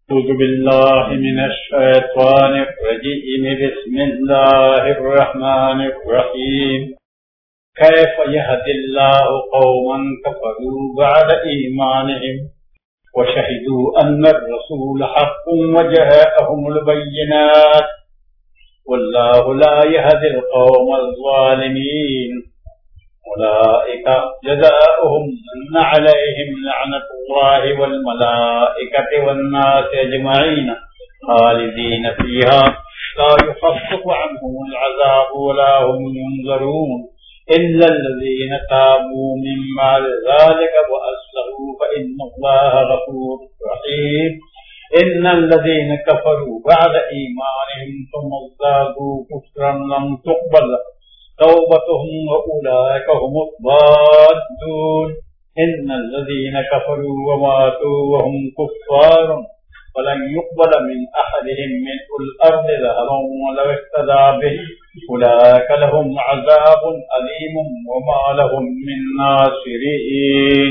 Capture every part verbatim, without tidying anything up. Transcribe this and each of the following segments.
أعوذ بالله من الشيطان الرجيم بسم الله الرحمن الرحيم كيف يهدي الله قوما كفروا بعد إيمانهم وشهدوا أن الرسول حق وجاءهم البينات والله لا يهدي القوم الظالمين أولئك جزاؤهم أن عليهم لعنة الله والملائكة والناس أجمعين خالدين فيها لا يخفف عنهم العذاب ولا هم ينظرون إلا الذين تابوا من بعد ذلك وأصلحوا فإن الله غفور رحيم إن الذين كفروا بعد إيمانهم ثم ازدادوا كفرا لم تقبل توبتهم وأولئك هم الضالون إن الذين كفروا وماتوا وهم كفار فلن يقبل من أحدهم ملء الأرض ذهبا ولو افتدى به أولئك لهم عذاب أليم وما لهم من ناصرين.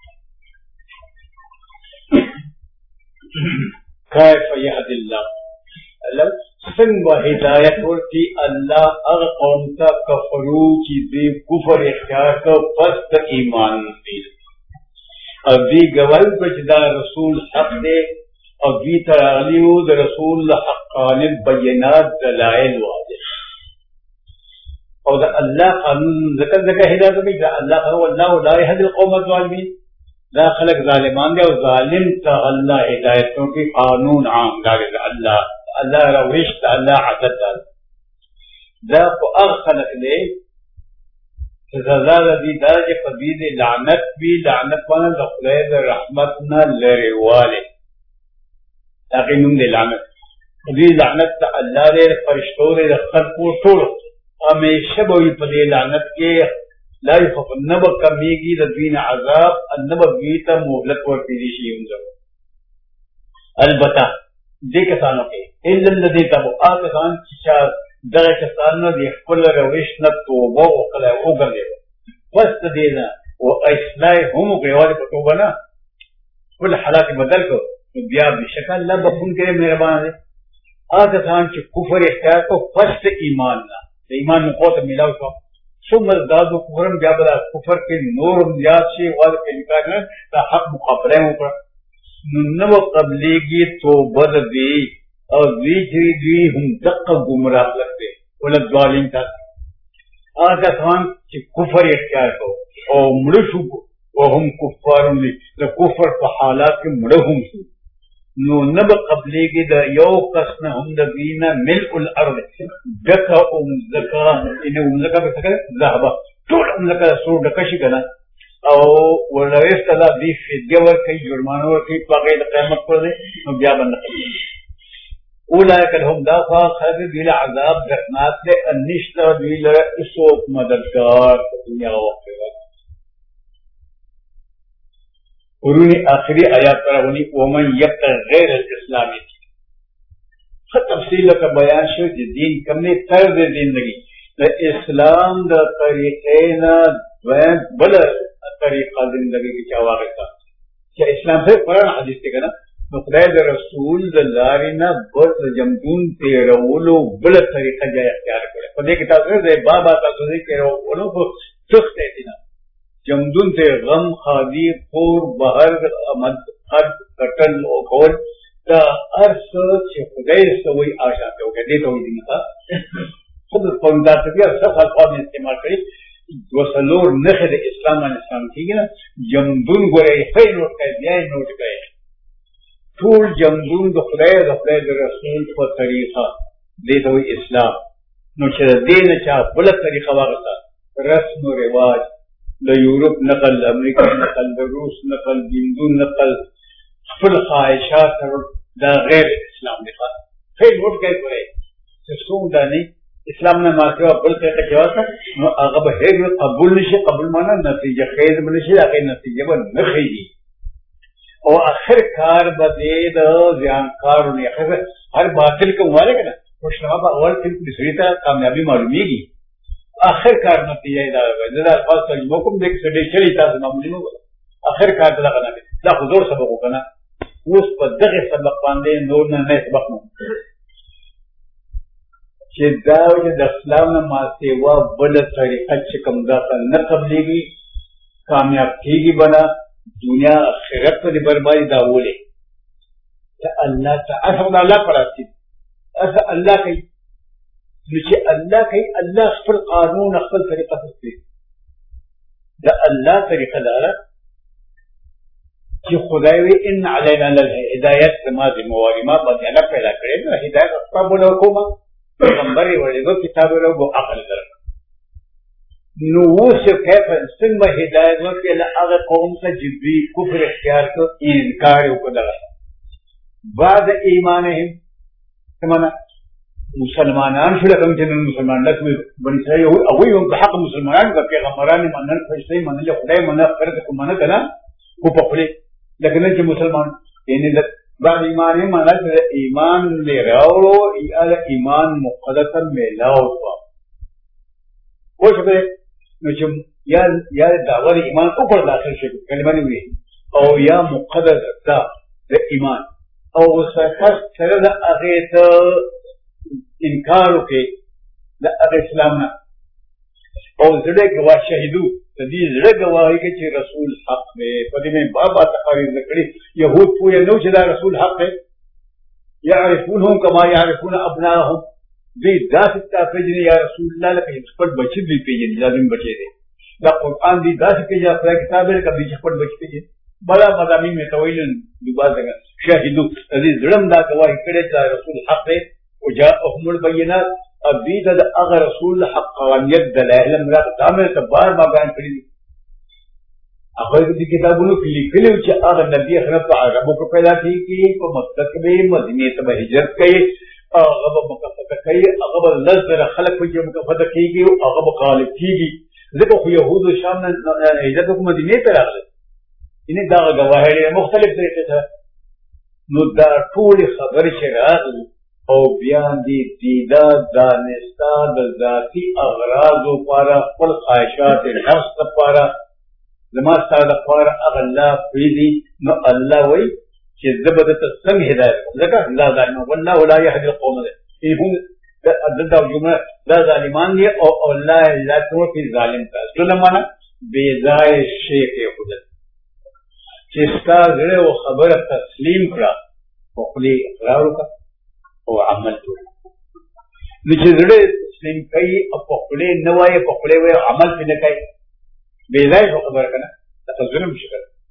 كيف يهدي الله سنگ ہدایت ورتی اللہ اغ قوم تا کفرو چی دی کفر اختیار کا پست ایمان نصیر اور دی گواہی بچدا رسول حق دے اور دی تراغلیو دا رسول حقان بینات دلائل واضح اور دا اللہ قانون ذکر ذکر ہدایت بھی دا اللہ قانون اللہ لا يهدي القوم الظالمین لا خلق ظالمان دے اور ظالم تا اللہ ہدایتوں کی قانون عام دارد اللہ اللہ روشت اللہ عدد دار دا کو اغخلق لے سزا دی دار جے قبید لعنت بھی لعنت وانا دا خلید رحمتنا لروالے تاقی نم دے لعنت قبید لعنت تا اللہ دے فرشتو دے خلقو طول ہمیشہ بوئی پدے لعنت کے لا يخف النبا کمیگی دا دین عذاب النبا بیتا محلت ورطی دیشی انزر البتہ دے کسانوں کے الا الذی تبو آکسان چیچا در کسانوں دی کل روش نہ توبہ وقلع اوگر دے فست دینا و اصلاح ہم قیوالی پر توبہ نا کل حالات بدل کو بیا بشکل اللہ بخون کرے مہربان دے آکسان چی کفر اختیار کو فست ایمان نا ایمان نقوت ملاو شو سم ازدادو کفرم بیا بلا کفر کے نورم زیاد شی والد کے نکاح کرنا تا حق مقابلہ ہوں پر نو قبلی کی توبہ دی اور دویچری دوی ہم دقا گمراہ لگتے ولد ظالم تا آجا خان چی کفر اختیار کو اور مڑشو کو وهم کفارن لی کفر پا حالات کے مڑہم سو نو نب قبلی کی دا یو قسن ہم دا دینا ملء الارض دکا امزکا انہیں امزکا پر سکر زہبا طول امزکا سور دکشی کنا او ولویس تدا دی فدیہ ورکی جرمانہ ورکی باقی قیمت پر دے نو بیا بند قبلی اولئک لهم دافع خیر دیل عذاب درنات دے انشتہ دیل اسوک مددگار دنیا وقت قرون آخری آیات پر ہونی ومن یبتغ غیر الاسلامی تھی خط تفصیل کا بیان شو جی دین کمنے طرز زندگی اسلام دا طریقینا بلا طریقہ زندگی کی چاواغی کا کیا اسلام سے قرآن حدیث تے کنا خدای دا رسول دا لارینا برد جمدون تیرولو بلا طریقہ جائے اختیار کرے خدای کتاب سے دے بابا تا سوزی تیرولو کو سخت ہے دینا جمدون تے غم خادی خور بہر امد خد کٹل اوکول تا ارس چھ خدای سوئی آشاتے ہو گئے دیتا ہوئی دینا تھا خود پرندار سے دیا سب الفاظ میں استعمال کری وصلور نخد اسلام علیہ السلام کی گنا جمدون گوئے خیر نوٹ کئے بیائی نوٹ کئے طول جمدون دو خدای دو خدای دو رسول کو طریقہ دیتا ہوئی اسلام نوچہ دین چاہ بلد طریقہ واقعا رسم و رواج لیورپ نقل امریکہ نقل روس نقل جندون نقل فل خواہشات دا غیر اسلام دکھا خیر نوٹ کئے کوئے سسون دا نہیں اسلام نے مارکیو ابل کہتا جواب تھا نو اغب ہے قبول نشی قبول مانا نتیجہ خیر بنشی آخر نتیجہ با نخیجی اور آخر کار با دید زیانکار ہونے آخر ہر باطل کو مالے کنا خوشنما با اول فلم بسریتا کامیابی معلومی گی آخر کار نتیجہ ادارہ گا زیادہ الفاظ ترجمہ کم دیکھ سڑے چلی تاز معمولی نو آخر کار دلا کنا لا خضور سبقو کنا اوس په دغه سبق باندې نور نه نه سبق نه چې دا چې د اسلام نه ما سیوا بل طریقه چې کوم دا نه قبلېږي کامیاب کېږي بنا دنیا آخرت په دې بربادي دا ولې ته الله تعالی الله پر راځي اسه الله کوي نو چې الله کوي الله خپل قانون خپل طریقه کوي دا الله طریقه داره چې خدای وی ان علینا للهدایت ما دې مواري ما باندې الله پیدا کړی نو هدایت خپل له کومه پیغمبر ورېږي کتاب له عقل در نو وسه کیف څنګه هدایت ورکړي له هغه قوم ته چې دوی کفر اختیار کړ انکار وکړل بعد ایمانهم سمانا مسلمانان شو لکم جنن مسلمان لکم بنی اسرائیل اوی هم بحق مسلمانان کا پیغمبران منن فرشتے منن خدای منن فرد کو منن کنا کو پخلی لیکن چې مسلمان یعنی بعد ایمان منن ایمان لے راو ال ایمان مقدسا ملاو خوش به نو چې یا یا داور ایمان او پر داخل شي کلمه وی او یا مقدس دا د ایمان او سفر سره د هغه ته انکار وکړي د اسلام نه او زړه گواه شهیدو د دې زړه گواهی کې چې رسول حق دی په دې مې بابا تقاریر کړی يهود پوهه نو چې دا رسول حق دی يعرفونهم كما يعرفون ابناءهم دې داسې تافجني یا رسول الله لکه خپل بچی دی پیژني لازم بچی دی دا قرآن دی داسې کې یا خدای کتاب یې کبي خپل بچی پیژني بلا مضامین میں تویل دوباره شاهدو دې زړم دا گواهی کړي چې رسول حق دی وجاءهم البينات ابي د اغه رسول حقانيت دلائل مراد دامه تبار ما بیان کړی هغه دې کتابونو کې لیکلي چې هغه نبی خراب عربو کو پیدا کیږي په مکه کې مدینه ته هجرت کوي هغه په مکه ته کوي هغه لزر خلق په مکه ته کیږي او هغه غالب کیږي ځکه خو يهود شام نه هجرت کو مدینه ته راغلي ان دا گواهی مختلف طریقې سره نو دا ټول خبرې چې راغلي او بیان دی دیده دانستا د ذاتی اغراض و پارا خپل خواهشات نفس د پارا زما ستا د پارا اغه الله پریدي نو الله وی چې زه به درته څنګه هدایت کوم ځکه الله ظالم والله لا يهدي القوم الظالمين دا جمله دا ظالمان دي او الله لا توفي ظالم ته ظلم معنا بے ځای شی کې خود چې ستا زړه او خبره تسلیم کړه او خپل اقرار وکړه او عمل کوي نو چې زړه تسلیم کوي او په خپل نه وایي په خپل وایي عمل پې نه کوي بې ځای خبره کنه دا ظلم شي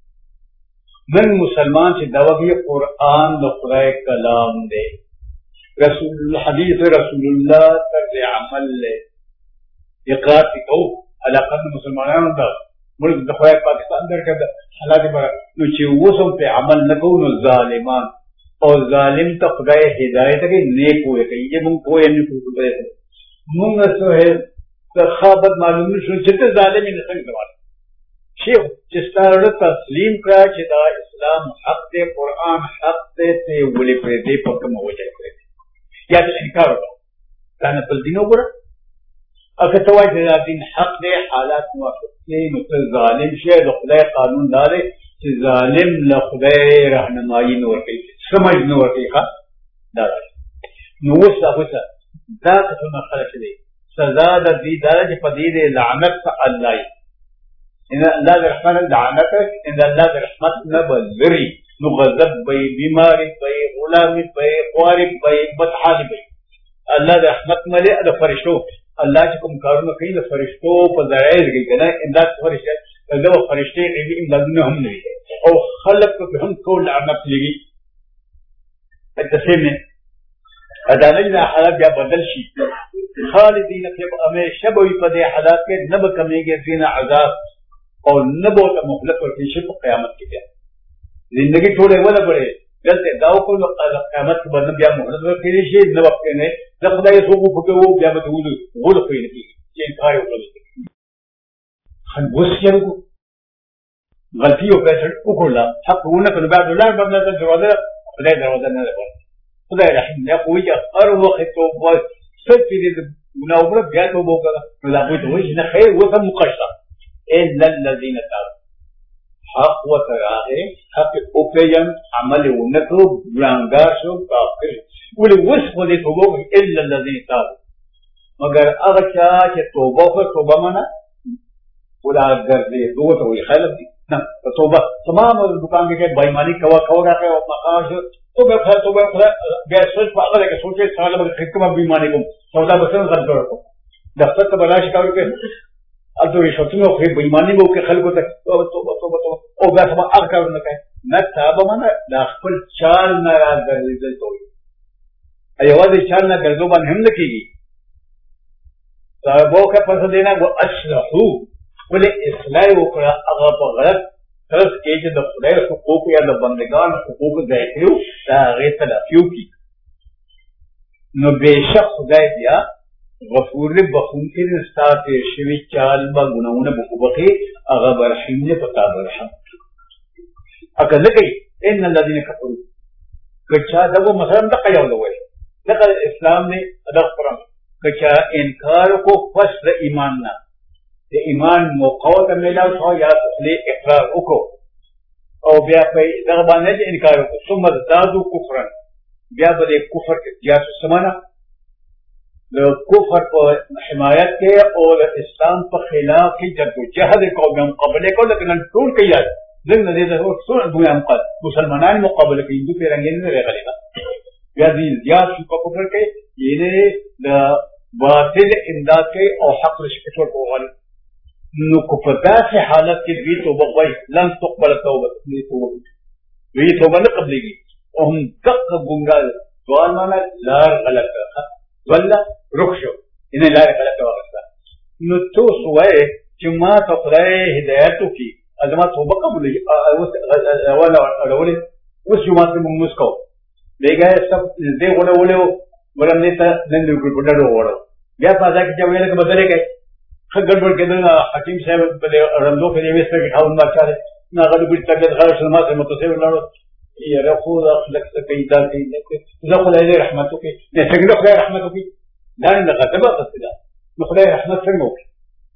من مسلمان چې دا وایي قرآن د خدای کلام دی رسول حدیث رسول الله طرز عمل له اقرار کو علاقه مسلمانانو دا ملک د خدای پاکستان درکړه حالات بر نو چې وسم په عمل نه کوو نو ظالمان او ظالم ته خدای هدایت کوي نیک وي کوي چې موږ کوی نه کوو موږ څه هي خابت معلوم شو چې ته ظالم نه څنګه وایي شیخ چې ستاره تسلیم کړه چې دا اسلام حق دی قرآن حق دی ته ولې پرې دی په کومه وجه پرې یا د انکار وکړه دا نه بل دین وګوره اګه ته وایي چې دین حق دی حالات موافق دي نو ته ظالم شې د خدای قانون دار چې ظالم له خدای راهنمایي نه ورکوي سمجھ نه ورکوي ښه دا نو اوس هغه ته دا څه خلک دي سزا د دې دا چې په دې لعنت الله ان الله الرحمن لعنت ان الله الرحمت نه بذري نو غضب به بیماری به غلام به خوارب به بدحال به الله رحمت ملي د فرشتو الله چې کوم کارونه کوي د فرشتو په ذریعه کوي کنه امداد فرشته دغه فرشتي کوي امدادونه هم نه او خلق په هم ټول لعنت لګي التسمه ادالنا حالات بیا بدل شي خالدین فی همیشه به په دې حالات کې نه به کمیږي فینا عذاب او نه به مهلت ورکړي شي په قیامت کې بیا زندگی ټوله ولا بڑے دلته داو کو قیامت کې باندې بیا مهلت ورکړي شي نه وخت نه زه خدای ته وګورم په وو بیا به ټول غول کوي نه چې انکار وکړي خن وسیرو غلطي او کړه وکړه حق ونه کړ بعد الله بدل دروازه خدای دروازه نه ده خدای رحم نه کوي هر وخت تو وای څه دې ګناوره بیا ته وګړه نو دا وایي ته وایي نه خیر وته مقشته الا الذين تابوا حق وتراغه حق اوپیجن عمل ونکو گناهگار شو کافر ولی وسخ دې توبه الا الذين تابوا مگر هغه چا چې توبه وکړه توبه معنا ولا ګرځي دوه ته وي خلک نه توبه تمام دکان کې بېمانی کوا کوا راکې او مقاصد توبه خیر توبه خیر بیا سوچ په هغه کې سوچې ساله به حکمت بېمانی کوم سودا بسن غلط کړو دفتر ته بلاش کارو کې اته شتونو خو بېمانی وو کې خلکو ته توبه توبه توبه او بیا سم هغه کار نه کوي نه تابه معنا د خپل چال نه راځي توبه ایواز چال نه ګرځو باندې هم نه کیږي صاحبو کا پس دینا وہ اصلحو بولے اصلاح وکړه هغه په غلط طرز کې چې د خدای حقوق یا د بندگان حقوق ځای کړو دا هغې تلافي وکړي نو بېشک خدای بیا غفور دی بخونکی دی ستا تېر شوي چال به ګناهونه به وبخي هغه به رحیم دی په تا به رحم اکه نه کوي ان الذین کفروا که چا دغه مثلا دغه یو دی وایي دغه اسلام دی دغه قرآن که چا انکار کو پس د ایمان نه د ایمان موقع ته میلاو شو یا خپل اقرار وکړو او بیا په دغه باندې انکار وکړو ثم ازدادوا کفرا بیا به د کفر زیات سمانه د کفر په حمایت کې او د اسلام په خلاف کې جدوجہد کوي مقابله کوي لکه نن ټول کوي دغه نه دي ټول دوی هم قد مسلمانان مقابله کوي دوی پیرنګین نه غلبه بیا دې زیات شو په کفر کې یې د باطل امداد کوي او حق رشوت ورکوي نو کو په داسې حالت کې دوی توبه وایي لن تقبل توبه دوی توبه دوی توبه نه قبلېږي او هم دقه ګنګال سوال معنا لار غلط کړه ولا رخ شو انہیں لار غلط واغسته نو تاسو وایي چې ما ته خدای هدایت وکړي ازما توبه قبولېږي ولا اړولې اوس جومات کې موږ موږ کوو دیګه سب دې غوړولې ورمنې ته نن دې ګل پټړو وړو بیا په ځکه چې ویل کې بدلې کوي گڑبڑ کے دن حکیم صاحب رمضوں کے لیے کے کھاؤں گا اچھا ہے نہ غلط کچھ طبیعت خراب سلما سے متصل لڑو یہ رکھو لگ سکے دار کی خدا رحمتوں کی نہیں خدا رحمتوں کی دان لگا تبا قصدا خدا رحمت سے موقع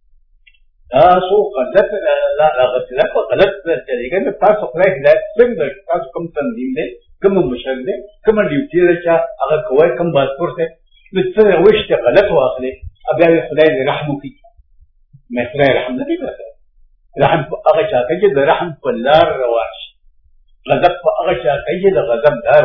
تاسو غلط غلط لك غلط طریقے میں تاسو خدا ہدایت څنګه تاسو کوم تنظیم دے کوم مشر دے کوم ډیوټي راچا هغه کوی کوم بازپور ته نو څه وشته غلط واخلي ابیا خدای دې رحم وکړي میں خدای رحم نه کوي رحم هغه چا کوي چې د رحم په لار روان شي غضب هغه چا کوي چې د غضب لار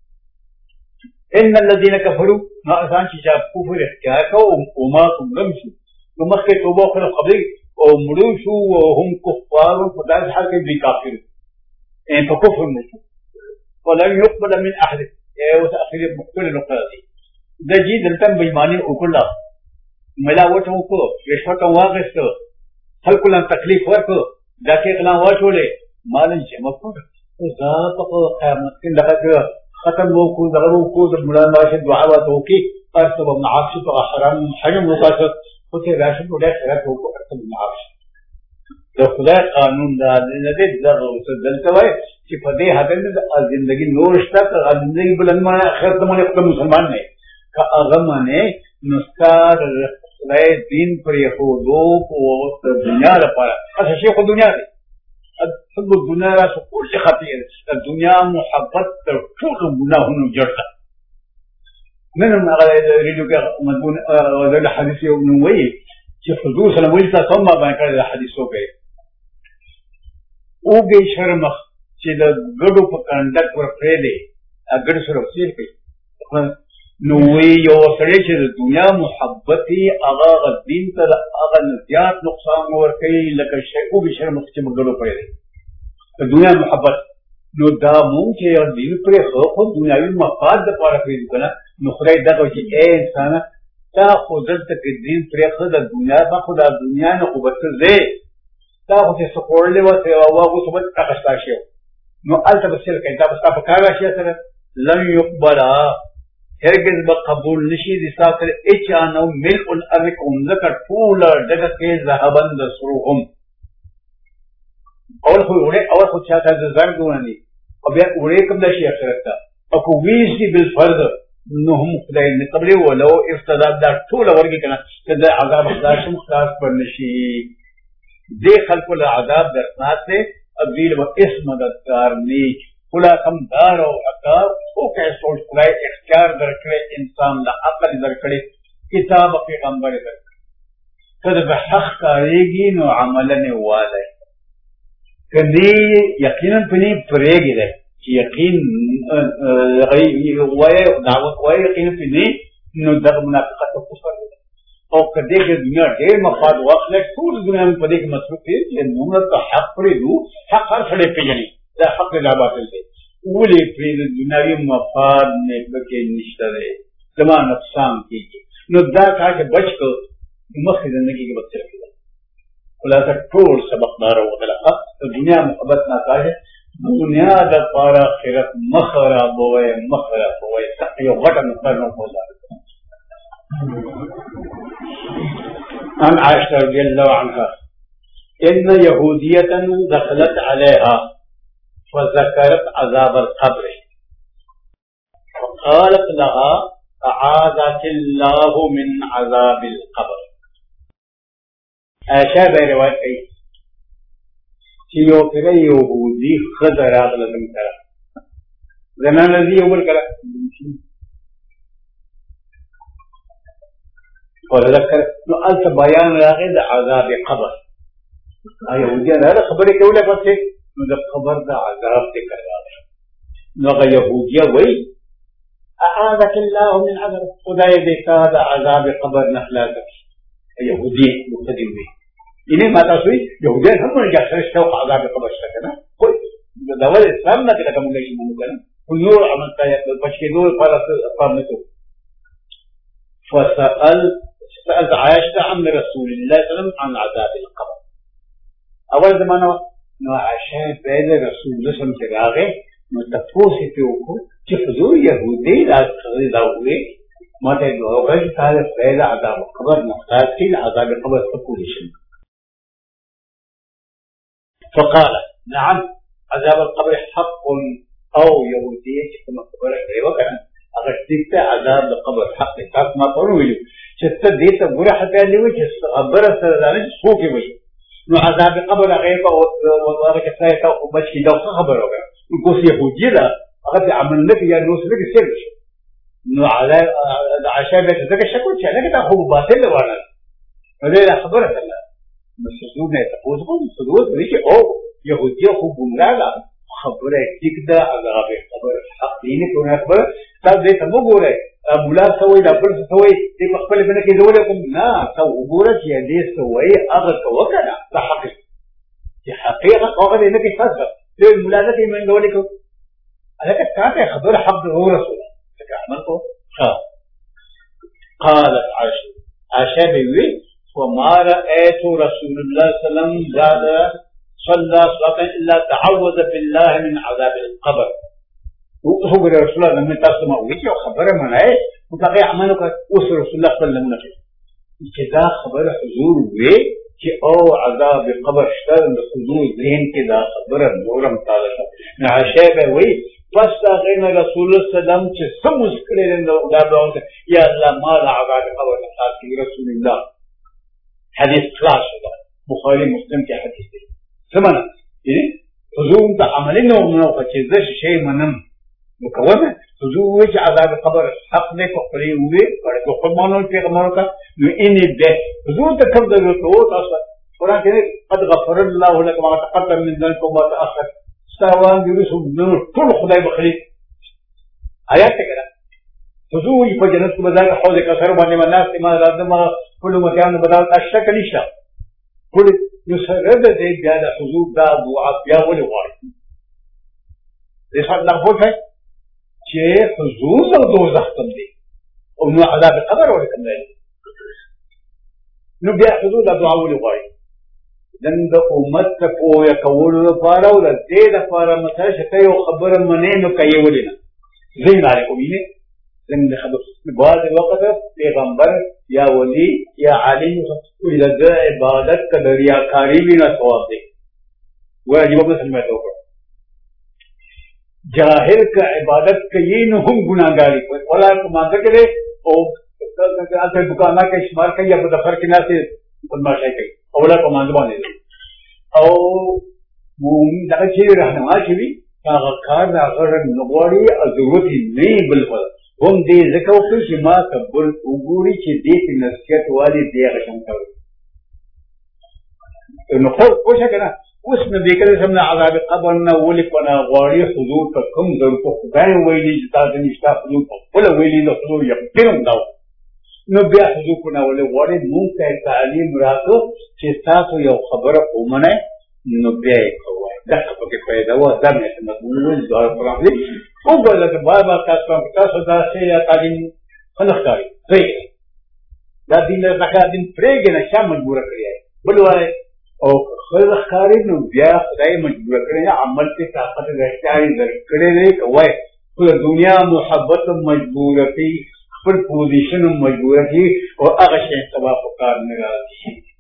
واخلي ان الذين كفروا ما ځان چې کفر اختیار کوي او ما کوم شو نو مخکې توبه کړو قبل او مړو شو هم کفار په داسې حال کې دي کافر ان په کفر نشو ولن يقبل من احد او تاخير مقبل نقاضي د دې دلته بېماني وکړه ملاوټ وکړو رشوت واغسته خلکو له تکلیف ورکړو دا کې غلا واچولې مال جمع کړو ذات په قیامت کې لږه ختم وکړو دغه وکړو د مولانا شه دعا وکړي ارتب ابن عاصم په حرام حجم وکړو خو ته راشد ډېر خیرات وکړو ارتب ابن عاصم د خدای قانون دا نه دې دغه څه دلته وای چې په دې حالت د ژوندۍ نور شته د ژوندۍ بلند ما اخر ته مونږ مسلمان نه کا هغه معنی نستار خدای دین پر یهودو په دنیا لپاره اصل شی خو دنیا دی حب الدنیا را ټول خطیر د دنیا محبت تر ټولو ګناهونو جړه نن هم هغه ریډیو کې مضمون د حدیث یو نو وایي چې حضور صلی الله علیه وسلم ثم باندې کړی د حدیث وکړي اوږې شرمخ چې د ګډو په کنډک ورپرې دی ګډ سره وسیر کوي نو وی یو سړی چې د دنیا محبت یې هغه دین ته هغه زیات نقصان ورکوي لکه شیخو به شرمخ چې مګړو پرې دی د دنیا محبت نو دا مونږ چې دین پرې خو دنیاوي مفاد دپاره پرېږدو که نه نو خدای دغه چې ای انسانه تا خو دلته کې دین پرېښه د دنیا ما خو د دنیا نه خو به څه ځې تا خو چې څه خوړلې وه څه یوه واغوڅه به هغه ستا شی نو هلته به سیر کوي دا به ستا په کار راشي سره لن یقبله هرگز به قبول نشي د ستا سره هېچا نه ملء الارض کوم ځکه ټوله ډګه کې ذهبا دسروهم اول خو وړې اول خو چا ته د زنګ ونی او بیا وړې کوم دا شي اخرت ته او که ویش دي بالفرض نو هم خدای نه قبلې ولو افتدا دا ټوله ورګي که نه چې د عذاب خلاص هم خلاص پر نشي دې خلکو له عذاب درناک دی ابیل و اس مددگار نیک خلا کمدار و عقاب او کہ سوچ خدای اختیار درکڑے انسان دا عقل درکڑے کتاب پیغمبر درکڑے کد بحق کاریگی نو عملن والے کدی یقینا پنی پریگی دے یقین وائے دعوت وائے یقینا پنی نو در منافقت و کفر دے او کدی کہ دنیا ډېر مفاد واخلې ټول دنیا په دې کې مصروف دي چې موږ ته حق پرېږدو حق هر سړی پېژني دا حق دی دا باطل دی ولې پرېږدو دنیاوي مفاد نه پکې نشته دی زما نقصان کېږي نو دا کار چې بچ کړو مخکې زندګي کې به څه کېږي خلاصه ټول سبقدار وغوښتله د دنیا محبت نه کاږي دنیا دپاره آخرت مه خرابوئ مه خرابوئ یو غټه نقطه نه وګورئ عن عائشة رضي الله عنها إن يهودية دخلت عليها فذكرت عذاب القبر فقالت لها أعاذك الله من عذاب القبر. عائشة برواية أي شيء كذا يهودي خضر هذا لازم ترى زمان الذي يقول كذا وذكر نو ألت بيان راغي دا عذاب قبر يهودية هذا خبري كولا بس نو دا قبر دا عذاب تكر راغي نو غا يهودية وي أعاذك الله من عذاب خدای دیکھا دا عذاب قبر نخلاتك يهودية مقتدي وي إنه ما تاسوي يهودية هم من جاسر شوق عذاب قبر شكنا قل دول الإسلام نا كده كمون ليش ممكن كل نور عملتا يقول بشكي نور فارس أفرمته فسأل سألت عائشة عن رسول الله صلى الله عليه وسلم عن عذاب القبر. أول زمانه نو عائشة بين رسول الله صلى الله عليه وسلم نو تفوسي فيوكو تفضل يهودي لا تغذي داوي ما تدعو غير هذا بين عذاب القبر محتاج في عذاب القبر تقول شيء. فقال نعم عذاب القبر حق أو يهودية كما قبر وكان اگر دیکھتا عذاب القبر حق حق ما قالوا له چې دې ته ګوره حتی لوي چې خبره سره ځانه خو کې وي نو عذاب القبر غیب او هغه چې ځای ته او بچی دا خبره وکړه نو کوس يهودي دا هغه عمل نه کوي نو څه کې څه نو علی عائشہ به څه شکو چې هغه ته خو باطل وانه ولې خبره کړه مسعود نه تاسو کوم مسعود دې چې او يهودي خو ګمراه خبره ټیک ده عذاب القبر حق دې نه کوي خبره تاسو دې ته وګورئ مولا سوي دا بل سوي دې په خپل باندې کې ډول کوم نه تاسو وګورئ چې دې سوي هغه وکړه په حقیقت چې حقیقت هغه نه کې فسر دې مولا دې من ډول کو هغه تاسو خبره حق ده رسول څنګه عمل کو ها قالت عائشة عائشة بيوي وما رأيت رسول الله صلى الله عليه وسلم زاد صلى صلاة إلا تعوذ بالله من عذاب القبر هو رسول الله لما تسمع وجه خبره منای متقي عملك وصل رسول الله صلى الله عليه وسلم كذا خبر حضور وي کہ او عذاب قبر شتر حضور ذهن كذا خبر نورم تعالی عائشہ وی پس غیر رسول الله صلی الله علیه وسلم چې سم ذکر دا دا یا الله ما عذاب قبر تعالی رسول الله حدیث خلاص بخاری مسلم کې حدیث دی سمعنا يعني حضور عملنا ومنو فكذا شيء منم مكونه حضور عذاب القبر حق نے کو پڑی ہوئے اور کو فرمانوں کے کمانوں کا ان ده حضور تکم در تو اصلا قران کہ قد غفر الله لك ما تقدم من ذنبك وما تاخر استوان يوسف نور كل خدای بخری آیات کړه حضور په جنت کې بدل حوض کثر باندې مناس ما لازم كل مكان بدل اشک نشا كل يسرد دې بیا د حضور دا دعا بیا ولې وایي دې څه نه وځي چې حضور او دوزخ کوم دي او نو عذاب قبر ولې کوم دی نو بیا حضور دا دعا ولې وایي دن د امت ته پوهه کولو لپاره او د دې لپاره مته شته یو خبره منې نو کوي ولې نه زین علیکم یې زین خبر بعض وخت پیغمبر یا ولی یا عالم ولې د عبادت ک دریاکاری بنا ثواب دی واجب به سمته وکړه جاہل کا عبادت کئی نہ ہم گناہگاری کوئی اولا کو مانتا کرے او اگر دکانہ کا شمار کئی یا بدفر کنا سے بدماشائی کئی اولا کو مانتا بانے دے او دغه چې رهنما چې وي هغه کار د هغه نغواړي او ضرورت یې نه بل خو هم دې ځکه وکړي چې ما ته بل وګوري چې دې کې نصیحت والي دې هغه شم کوي نو خو پوښه کنه اوس نبی کریم صلی الله علیه وسلم قبر نه ولي کنه غواړي حضور ته کوم ضرورت خدای ویلي چې تاسو نشته حضور په ویلي نو حضور یقین دا نو بیا حضور کنه ولي غواړي مونږ ته تعلیم راکړو چې تاسو یو خبره ومنه نو بیا یې کوی دا په کې پیدا و دا مې مسؤلیت دا پرافلي او بل ته بابا تاسو تاسو دا شی تعلیم خلک کوي صحیح دا دین زکات دین پرېګ نه شامل مجبور کړی بل وای او خلک کاری نو بیا خدای مجبور کړی عمل ته طاقت راځي درکړي نه کوي په دنیا محبت مجبورتي خپل پوزیشن مجبورتي او هغه شی سبا په کار نه راځي